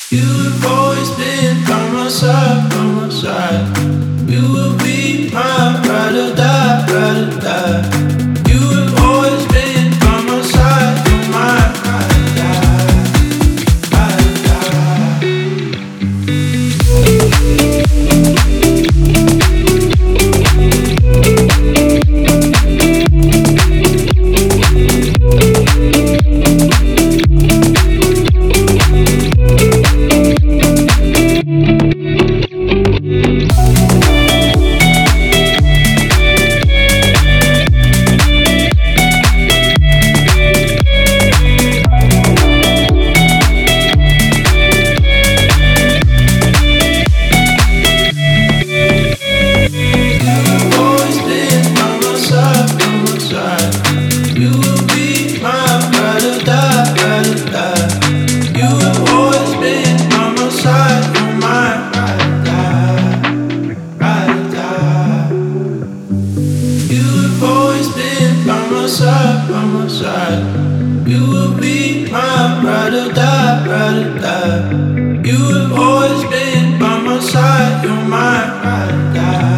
You have always been by my side, by my side. You will be my ride or die, ride or die. You have always been by my side, you're my ride or die, ride or die. By my side, you will be my ride or die, ride or die. You have always been by my side, you're my ride or die.